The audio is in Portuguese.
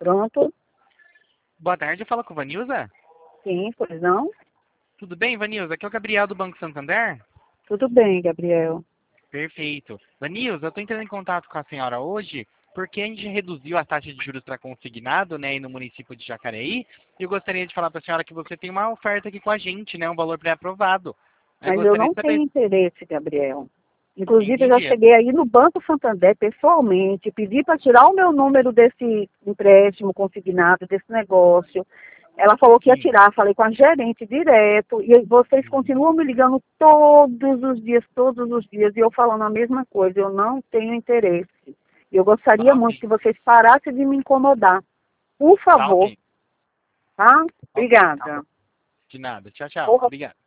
Pronto? Boa tarde, fala com a Vanilza. Sim, pois não? Tudo bem, Vanilza? Aqui é o Gabriel do Banco Santander. Tudo bem, Gabriel. Perfeito. Vanilza, eu estou entrando em contato com a senhora hoje porque a gente reduziu a taxa de juros para consignado, né, aí no município de Jacareí. E eu gostaria de falar para a senhora que você tem uma oferta aqui com a gente, né, um valor pré-aprovado. Eu Mas eu gostaria não de saber. tenho interesse, Gabriel. Inclusive, eu já Entendi. cheguei aí no Banco Santander pessoalmente, pedi para tirar o meu número desse empréstimo consignado, desse negócio. Ela falou que ia Sim. tirar, falei com a gerente direto, e vocês Uhum. continuam me ligando todos os dias, e eu falando a mesma coisa, eu não tenho interesse. Eu gostaria Tá muito ok. que vocês parassem de me incomodar. Por Tá favor, ok. tá? Ok, tá Obrigada. bom. De nada. Tchau, tchau. Porra, Obrigado.